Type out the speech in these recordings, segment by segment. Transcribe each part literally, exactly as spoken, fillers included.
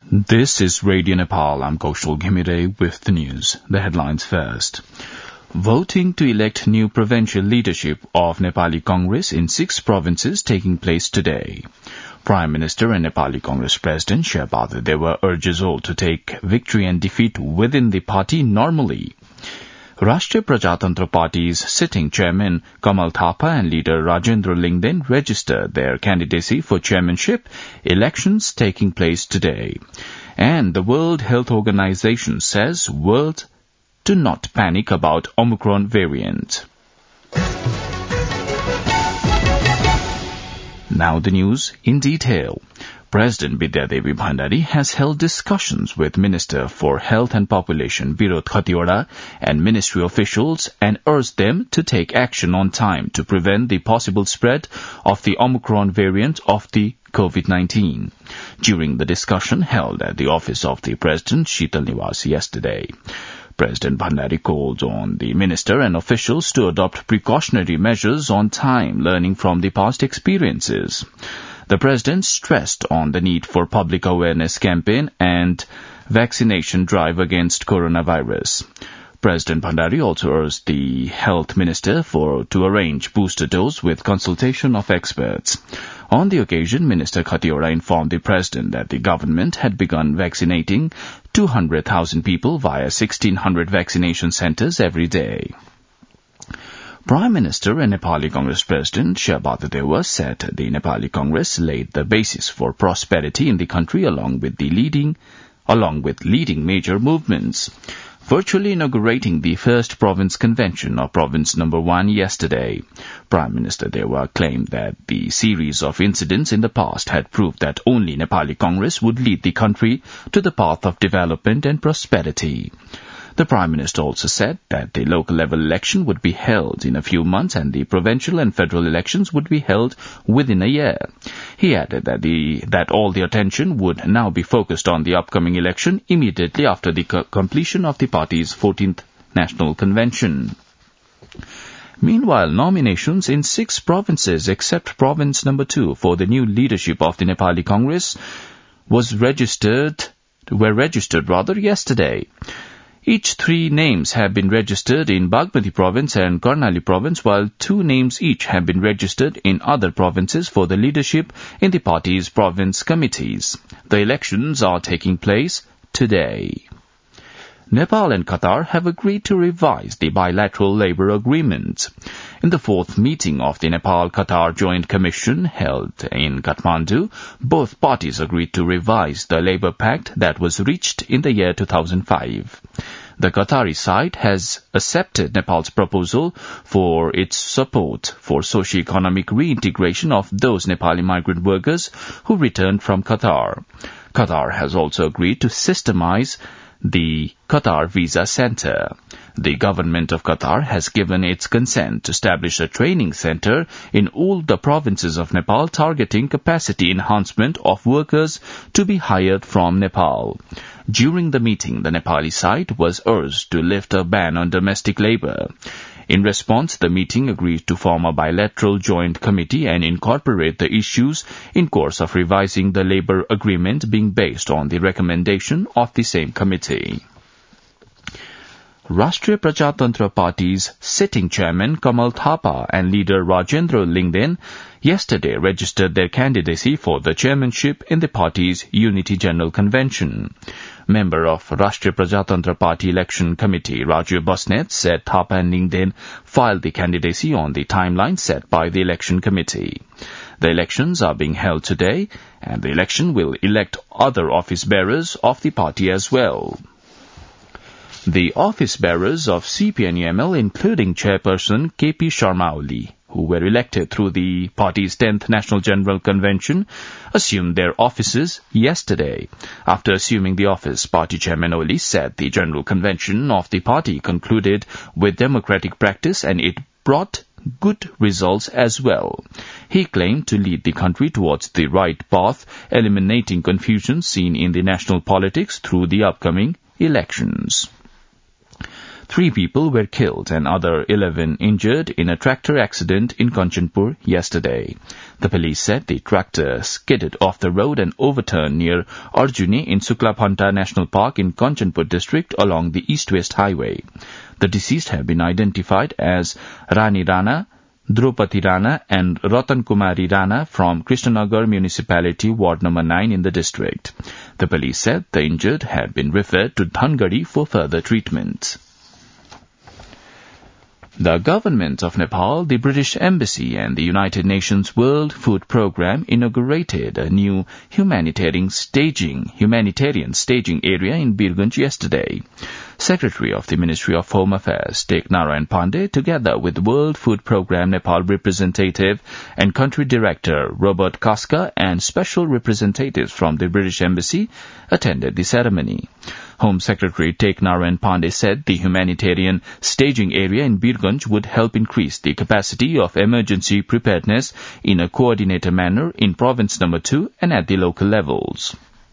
This is Radio Nepal. I'm Kaushal Ghimire with the news. The headlines first. Voting to elect new provincial leadership of Nepali Congress in six provinces taking place today. Prime Minister and Nepali Congress President Sherbahadur Deva urges all to take victory and defeat within the party normally. Rashtriya Prajatantra Party's sitting chairman Kamal Thapa and leader Rajendra Lingden registered their candidacy for chairmanship, elections taking place today. And the World Health Organization says world to not panic about Omicron variant. Now the news in detail. President Bidya Devi Bhandari has held discussions with Minister for Health and Population Virod Khatiwada and ministry officials and urged them to take action on time to prevent the possible spread of the Omicron variant of the COVID nineteen. During the discussion held at the office of the President Sheetal Niwas yesterday, President Bhandari called on the minister and officials to adopt precautionary measures on time, learning from the past experiences. The President stressed on the need for public awareness campaign and vaccination drive against coronavirus. President Bhandari also urged the Health Minister for to arrange booster dose with consultation of experts. On the occasion, Minister Khatiwada informed the President that the government had begun vaccinating two hundred thousand people via sixteen hundred vaccination centers every day. Prime Minister and Nepali Congress President Sherbahadur Deva said the Nepali Congress laid the basis for prosperity in the country along with the leading, along with leading major movements. Virtually inaugurating the first province convention of province number one yesterday, Prime Minister Deva claimed that the series of incidents in the past had proved that only Nepali Congress would lead the country to the path of development and prosperity. The Prime Minister also said that the local level election would be held in a few months and the provincial and federal elections would be held within a year. He added that the that all the attention would now be focused on the upcoming election immediately after the co- completion of the party's fourteenth National Convention. Meanwhile, nominations in six provinces except province number two for the new leadership of the Nepali Congress was registered were registered rather yesterday. Each three names have been registered in Bagmati province and Karnali province, while two names each have been registered in other provinces for the leadership in the party's province committees. The elections are taking place today. Nepal and Qatar have agreed to revise the bilateral labour agreement. In the fourth meeting of the Nepal-Qatar Joint Commission held in Kathmandu, both parties agreed to revise the labour pact that was reached in the year two thousand five. The Qatari side has accepted Nepal's proposal for its support for socio-economic reintegration of those Nepali migrant workers who returned from Qatar. Qatar has also agreed to systemize the Qatar Visa Center. The government of Qatar has given its consent to establish a training center in all the provinces of Nepal targeting capacity enhancement of workers to be hired from Nepal. During the meeting, the Nepali side was urged to lift a ban on domestic labor. In response, the meeting agreed to form a bilateral joint committee and incorporate the issues in course of revising the labour agreement being based on the recommendation of the same committee. Rashtriya Prajatantra Party's sitting chairman Kamal Thapa and leader Rajendra Lingden yesterday registered their candidacy for the chairmanship in the party's Unity General Convention. Member of Rashtriya Prajatantra Party Election Committee Raju Basnet said Thapa and Lingden filed the candidacy on the timeline set by the election committee. The elections are being held today, and the election will elect other office bearers of the party as well. The office bearers of C P N U M L, including Chairperson K P Sharma Oli, who were elected through the party's tenth National General Convention, assumed their offices yesterday. After assuming the office, Party Chairman Oli said the General Convention of the party concluded with democratic practice and it brought good results as well. He claimed to lead the country towards the right path, eliminating confusion seen in the national politics through the upcoming elections. Three people were killed and other eleven injured in a tractor accident in Kanchanpur yesterday. The police said the tractor skidded off the road and overturned near Arjuni in Suklaphanta National Park in Kanchanpur district along the east-west highway. The deceased have been identified as Rani Rana, Draupadi Rana and Ratan Kumari Rana from Krishnanagar Municipality, Ward number nine in the district. The police said the injured had been referred to Dhangadi for further treatment. The government of Nepal, the British Embassy and the United Nations World Food Programme inaugurated a new humanitarian staging humanitarian staging area in Birgunj yesterday. Secretary of the Ministry of Home Affairs, Tek Narayan Pandey, together with World Food Programme Nepal representative and country director Robert Kaska and special representatives from the British Embassy, attended the ceremony. Home Secretary Tek Narayan Pandey said the humanitarian staging area in Birgunj would help increase the capacity of emergency preparedness in a coordinated manner in Province Number two and at the local levels.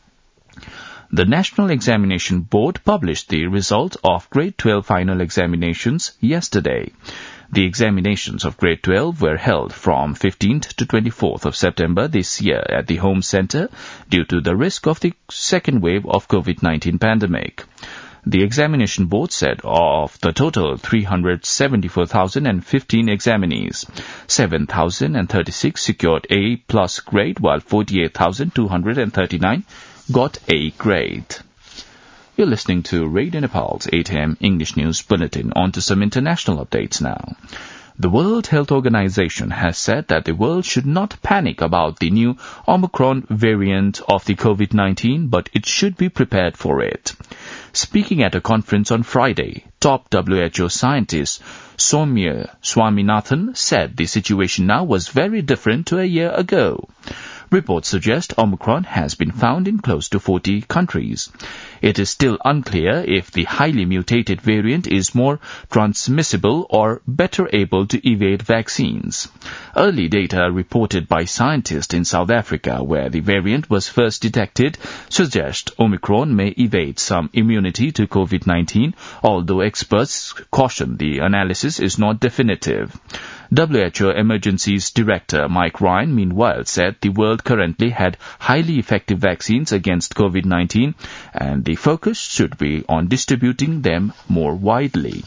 The National Examination Board published the result of Grade twelve final examinations yesterday. The examinations of Grade twelve were held from fifteenth to twenty-fourth of September this year at the Home Centre due to the risk of the second wave of COVID nineteen pandemic. The Examination Board said of the total three hundred seventy-four thousand fifteen examinees, seven thousand thirty-six secured A plus grade while forty-eight thousand two hundred thirty-nine got A grade. You're listening to Radio Nepal's eight a.m. English News Bulletin. On to some international updates now. The World Health Organization has said that the world should not panic about the new Omicron variant of the COVID nineteen, but it should be prepared for it. Speaking at a conference on Friday, top W H O scientist Soumya Swaminathan said the situation now was very different to a year ago. Reports suggest Omicron has been found in close to forty countries. It is still unclear if the highly mutated variant is more transmissible or better able to evade vaccines. Early data reported by scientists in South Africa, where the variant was first detected, suggest Omicron may evade some immunity to COVID nineteen, although experts caution the analysis is not definitive. W H O Emergencies Director Mike Ryan, meanwhile, said the world currently had highly effective vaccines against COVID nineteen and the focus should be on distributing them more widely.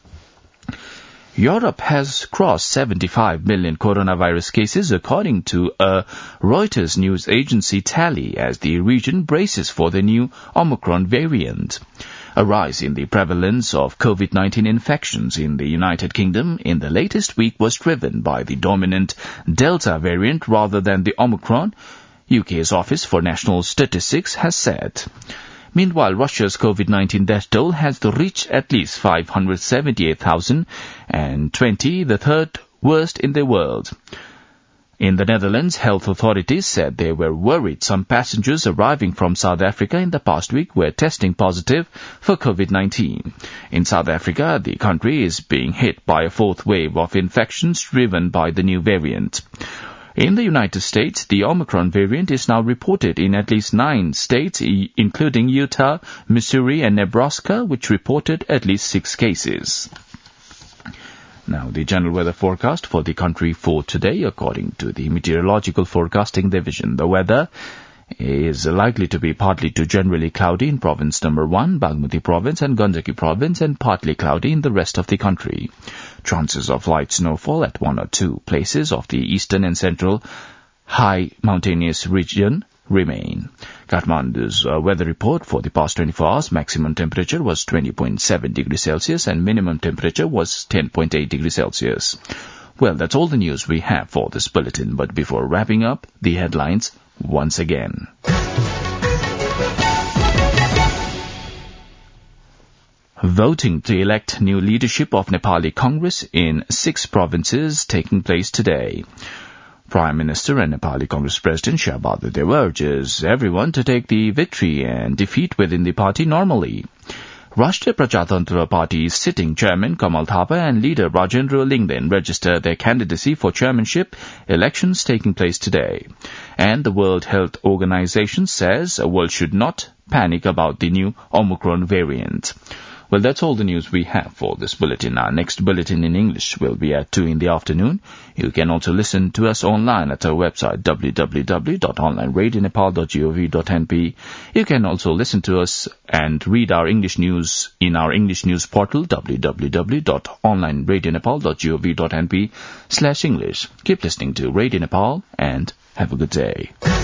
Europe has crossed seventy-five million coronavirus cases according to a Reuters news agency tally as the region braces for the new Omicron variant. A rise in the prevalence of COVID nineteen infections in the United Kingdom in the latest week was driven by the dominant Delta variant rather than the Omicron, U K's Office for National Statistics has said. Meanwhile, Russia's COVID nineteen death toll has reached at least five hundred seventy-eight thousand twenty, the third worst in the world. In the Netherlands, health authorities said they were worried some passengers arriving from South Africa in the past week were testing positive for COVID nineteen. In South Africa, the country is being hit by a fourth wave of infections driven by the new variant. In the United States, the Omicron variant is now reported in at least nine states, including Utah, Missouri, and Nebraska, which reported at least six cases. Now, the general weather forecast for the country for today, according to the Meteorological Forecasting Division. The weather is likely to be partly to generally cloudy in Province Number one, Bagmati Province and Gandaki Province, and partly cloudy in the rest of the country. Chances of light snowfall at one or two places of the eastern and central high mountainous region remain. Kathmandu's uh, weather report for the past twenty-four hours, maximum temperature was twenty point seven degrees Celsius and minimum temperature was ten point eight degrees Celsius. Well, that's all the news we have for this bulletin, but before wrapping up, the headlines once again. Voting to elect new leadership of Nepali Congress in six provinces taking place today. Prime Minister and Nepali Congress President Shabadu Deva urges everyone to take the victory and defeat within the party normally. Rashtriya Prajatantra Party's sitting chairman Kamal Thapa and leader Rajendra Lingden registered their candidacy for chairmanship elections taking place today. And the World Health Organization says the world should not panic about the new Omicron variant. Well, that's all the news we have for this bulletin. Our next bulletin in English will be at two in the afternoon. You can also listen to us online at our website, w w w dot online radio nepal dot gov dot n p. You can also listen to us and read our English news in our English news portal, w w w dot online radio nepal dot gov dot n p slash English. Keep listening to Radio Nepal and have a good day.